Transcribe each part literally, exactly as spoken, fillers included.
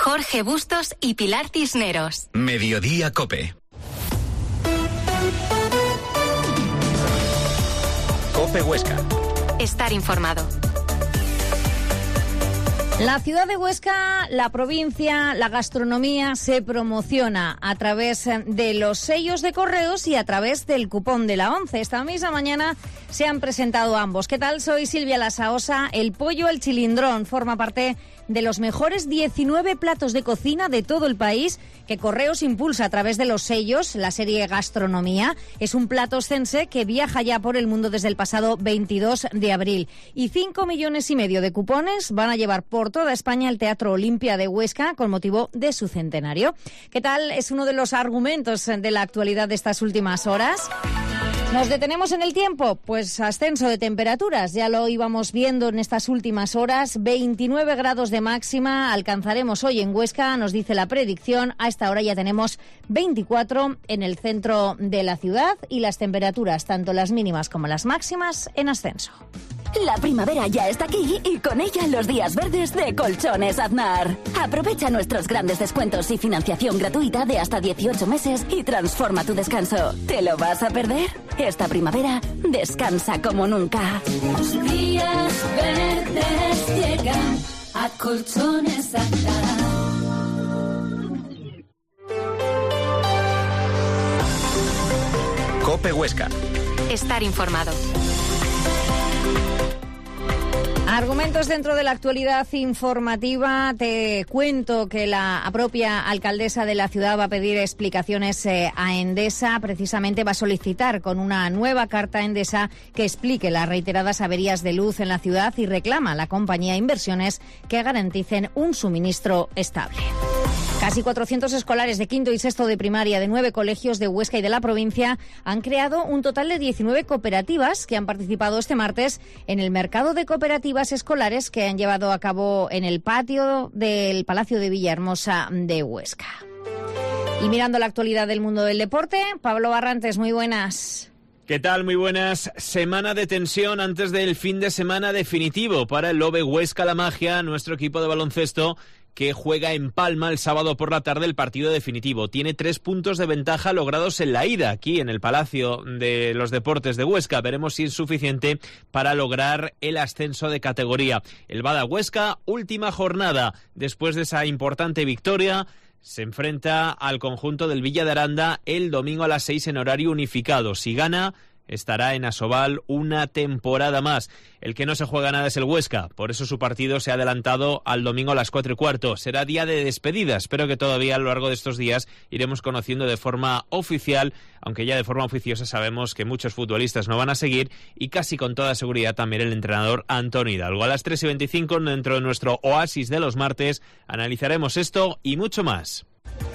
Jorge Bustos y Pilar Cisneros. Mediodía COPE. COPE Huesca. Estar informado. La ciudad de Huesca, la provincia, la gastronomía se promociona a través de los sellos de correos y a través del cupón de la ONCE. Esta misma mañana se han presentado ambos. ¿Qué tal? Soy Silvia Lasaosa. El pollo al chilindrón forma parte de los mejores diecinueve platos de cocina de todo el país que Correos impulsa a través de los sellos. La serie Gastronomía es un plato oscense que viaja ya por el mundo desde el pasado veintidós de abril. Y cinco millones y medio de cupones van a llevar por toda España el Teatro Olimpia de Huesca con motivo de su centenario. ¿Qué tal? Es uno de los argumentos de la actualidad de estas últimas horas. ¿Nos detenemos en el tiempo? Pues ascenso de temperaturas, ya lo íbamos viendo en estas últimas horas, veintinueve grados de máxima alcanzaremos hoy en Huesca, nos dice la predicción. A esta hora ya tenemos veinticuatro en el centro de la ciudad y las temperaturas, tanto las mínimas como las máximas, en ascenso. La primavera ya está aquí y con ella los días verdes de Colchones Aznar. Aprovecha nuestros grandes descuentos y financiación gratuita de hasta dieciocho meses y transforma tu descanso. ¿Te lo vas a perder? Esta primavera descansa como nunca. Los días verdes llegan a Colchones Aznar. COPE Huesca. Estar informado. Argumentos dentro de la actualidad informativa. Te cuento que la propia alcaldesa de la ciudad va a pedir explicaciones eh, a Endesa. Precisamente va a solicitar con una nueva carta a Endesa que explique las reiteradas averías de luz en la ciudad y reclama a la compañía inversiones que garanticen un suministro estable. Casi cuatrocientos escolares de quinto y sexto de primaria de nueve colegios de Huesca y de la provincia han creado un total de diecinueve cooperativas que han participado este martes en el mercado de cooperativas escolares que han llevado a cabo en el patio del Palacio de Villahermosa de Huesca. Y mirando la actualidad del mundo del deporte, Pablo Barrantes, muy buenas. ¿Qué tal? Muy buenas. Semana de tensión antes del fin de semana definitivo para el Lobe Huesca La Magia, nuestro equipo de baloncesto, que juega en Palma el sábado por la tarde el partido definitivo. Tiene tres puntos de ventaja logrados en la ida, aquí en el Palacio de los Deportes de Huesca. Veremos si es suficiente para lograr el ascenso de categoría. El Bada Huesca, última jornada. Después de esa importante victoria, se enfrenta al conjunto del Villa de Aranda el domingo a las seis en horario unificado. Si gana, estará en Asobal una temporada más. El que no se juega nada es el Huesca, por eso su partido se ha adelantado al domingo a las cuatro y cuarto. Será día de despedida, espero que todavía a lo largo de estos días iremos conociendo de forma oficial, aunque ya de forma oficiosa sabemos que muchos futbolistas no van a seguir y casi con toda seguridad también el entrenador Antonio Hidalgo. A las tres y veinticinco, dentro de nuestro oasis de los martes, analizaremos esto y mucho más.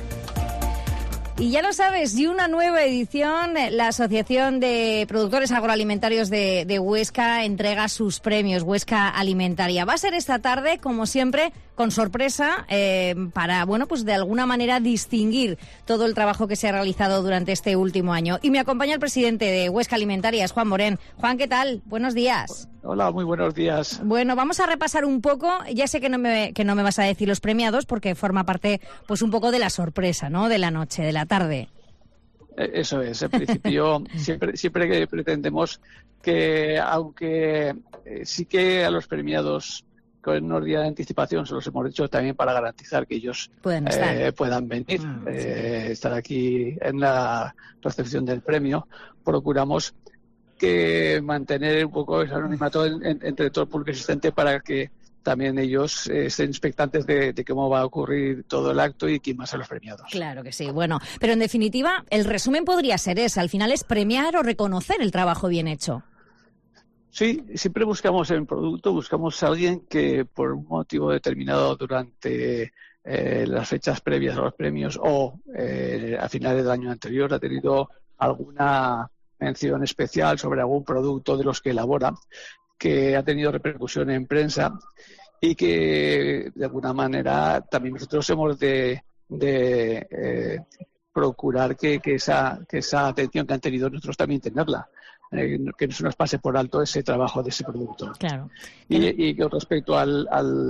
Y ya lo sabes, y una nueva edición, la Asociación de Productores Agroalimentarios de, de Huesca entrega sus premios Huesca Alimentaria. Va a ser esta tarde, como siempre, con sorpresa, eh, para, bueno, pues de alguna manera distinguir todo el trabajo que se ha realizado durante este último año. Y me acompaña el presidente de Huesca Alimentarias, Juan Morén. Juan, ¿qué tal? Buenos días. Hola, muy buenos días. Bueno, vamos a repasar un poco. Ya sé que no me que no me vas a decir los premiados porque forma parte, pues, un poco de la sorpresa, ¿no? De la noche, de la tarde. Eso es. En principio, siempre siempre que pretendemos que, aunque eh, sí que a los premiados con unos días de anticipación se los hemos hecho también para garantizar que ellos eh, puedan venir, ah, eh, sí. estar aquí en la recepción del premio. Procuramos que mantener un poco ese anonimato en, en, entre todo el público existente para que también ellos eh, estén expectantes de, de cómo va a ocurrir todo el acto y quién va a ser los premiados. Claro que sí. Bueno, pero en definitiva, el resumen podría ser ese. Al final es premiar o reconocer el trabajo bien hecho. Sí, siempre buscamos en producto, buscamos a alguien que por un motivo determinado durante eh, las fechas previas a los premios o eh, a finales del año anterior ha tenido alguna mención especial sobre algún producto de los que elabora, que ha tenido repercusión en prensa y que de alguna manera también nosotros hemos de, de eh, procurar que, que, esa, que esa atención que han tenido nosotros también tenerla. Eh, que no se nos pase por alto ese trabajo de ese producto. Claro. Y, y con respecto al, al,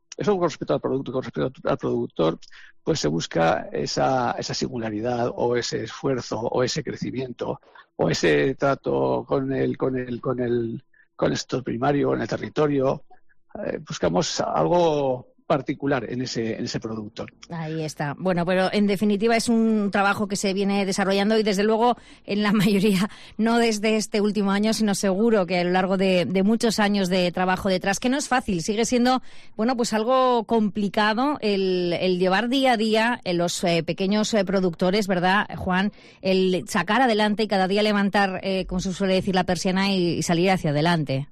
eso con respecto al producto, con respecto al productor, pues se busca esa, esa singularidad o ese esfuerzo o ese crecimiento o ese trato con el, con el, con el, con el sector primario, en el territorio. Eh, buscamos algo particular en ese en ese producto. Ahí está. Bueno, pero en definitiva es un trabajo que se viene desarrollando y desde luego en la mayoría, no desde este último año, sino seguro que a lo largo de, de muchos años de trabajo detrás, que no es fácil, sigue siendo, bueno, pues algo complicado el, el llevar día a día en los eh, pequeños eh, productores, ¿verdad, Juan? El sacar adelante y cada día levantar, eh, como se suele decir, la persiana y, y salir hacia adelante.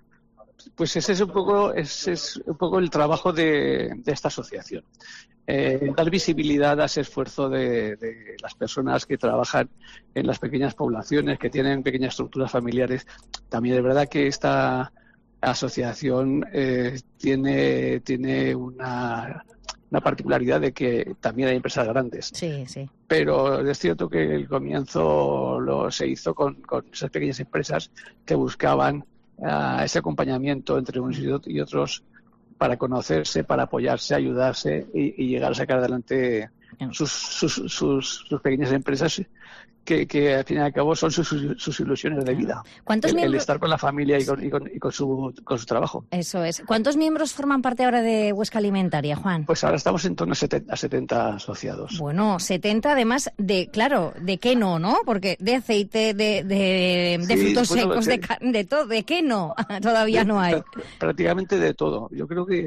Pues ese es un poco, ese es un poco el trabajo de, de esta asociación. Eh, dar visibilidad a ese esfuerzo de, de las personas que trabajan en las pequeñas poblaciones, que tienen pequeñas estructuras familiares. También es verdad que esta asociación eh, tiene, tiene una, una particularidad de que también hay empresas grandes. Sí, sí. Pero es cierto que el comienzo lo se hizo con, con esas pequeñas empresas que buscaban Uh, ese acompañamiento entre unos y otros para conocerse, para apoyarse, ayudarse y, y llegar a sacar adelante sus, sus, sus, sus pequeñas empresas que, que al fin y al cabo son sus, sus ilusiones de vida. ¿Cuántos el, miembros... el estar con la familia y con, y con, y con, su, con su trabajo. Eso es. ¿Cuántos miembros forman parte ahora de Huesca Alimentaria, Juan? Pues ahora estamos en torno a setenta, a setenta asociados. Bueno, setenta además de, claro, ¿de qué no, no? Porque de aceite, de, de, de sí, frutos bueno, secos, sí. de carne, de todo, ¿de qué no? Todavía no hay. Prácticamente de todo. Yo creo que,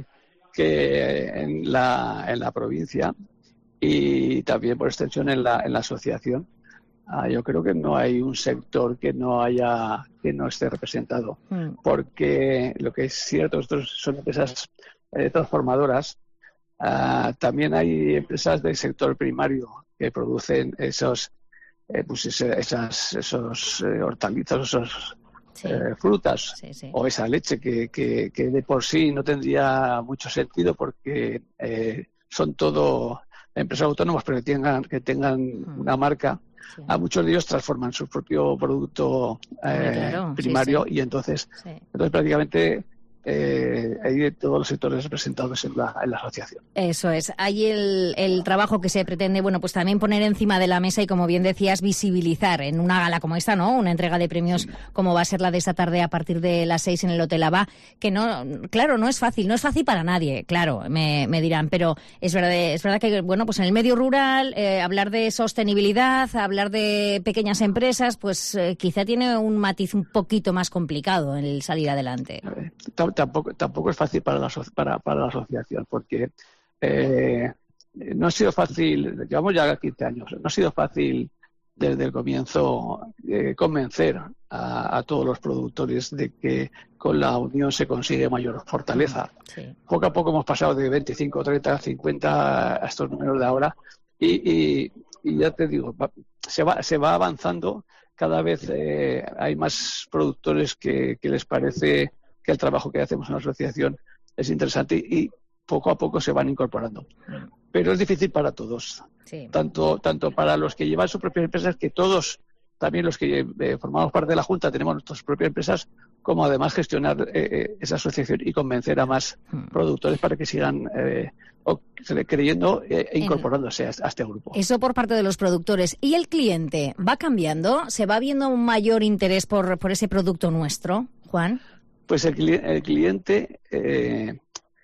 que en, la, en la provincia y también por extensión en la, en la asociación, Ah, yo creo que no hay un sector que no haya que no esté representado, mm. porque lo que es cierto, estos son empresas eh, transformadoras. Ah, también hay empresas del sector primario que producen esos eh, pues ese, esas esos eh, hortalizas, esos sí. eh, frutas sí, sí. o esa leche que, que, que de por sí no tendría mucho sentido porque eh, son todo empresas autónomas, pero que tengan que tengan mm. una marca. Sí. A muchos de ellos transforman su propio producto eh, claro, primario sí, sí. y entonces, sí. entonces prácticamente eh, hay todos los sectores representados en la, en la asociación. Eso es. Hay el, el trabajo que se pretende, bueno, pues también poner encima de la mesa y, como bien decías, visibilizar en una gala como esta, ¿no? Una entrega de premios sí. como va a ser la de esta tarde a partir de las seis en el Hotel Abá, que no, claro, no es fácil, no es fácil para nadie, claro, me, me dirán, pero es verdad, es verdad que, bueno, pues en el medio rural, eh, hablar de sostenibilidad, hablar de pequeñas empresas, pues eh, quizá tiene un matiz un poquito más complicado en el salir adelante. Tampoco, tampoco es fácil para la, para, para la asociación, porque eh, no ha sido fácil, llevamos ya quince años, no ha sido fácil desde el comienzo eh, convencer a, a todos los productores de que con la unión se consigue mayor fortaleza. Sí. Poco a poco hemos pasado de veinticinco, treinta, cincuenta a estos números de ahora y, y, y ya te digo, va, se, va, se va avanzando, cada vez eh, hay más productores que, que les parece que el trabajo que hacemos en la asociación es interesante y poco a poco se van incorporando. Pero es difícil para todos, sí. tanto tanto para los que llevan sus propias empresas, que todos, también los que eh, formamos parte de la Junta, tenemos nuestras propias empresas, como además gestionar eh, esa asociación y convencer a más hmm. productores para que sigan eh, creyendo eh, e incorporándose a, a este grupo. Eso por parte de los productores. ¿Y el cliente va cambiando? ¿Se va viendo un mayor interés por, por ese producto nuestro, Juan? Pues el, el cliente eh,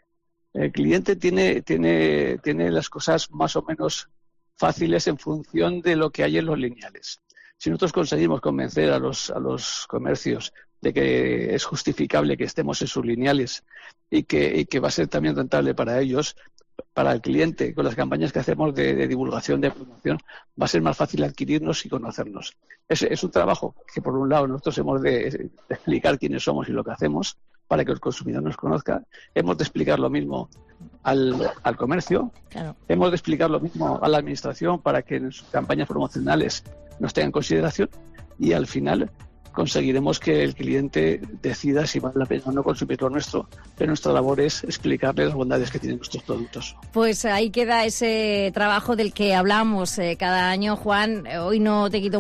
el cliente tiene tiene tiene las cosas más o menos fáciles en función de lo que hay en los lineales. Si nosotros conseguimos convencer a los a los comercios de que es justificable que estemos en sus lineales y que y que va a ser también rentable para ellos, para el cliente, con las campañas que hacemos de, de divulgación, de promoción, va a ser más fácil adquirirnos y conocernos. Es, es un trabajo que, por un lado, nosotros hemos de, de explicar quiénes somos y lo que hacemos para que el consumidor nos conozca. Hemos de explicar lo mismo al, al comercio. Claro. Hemos de explicar lo mismo a la administración para que en sus campañas promocionales nos tengan en consideración y, al final, conseguiremos que el cliente decida si vale la pena o no consumir lo nuestro, pero nuestra labor es explicarle las bondades que tienen nuestros productos. Pues ahí queda ese trabajo del que hablamos eh, cada año, Juan. Hoy no te quito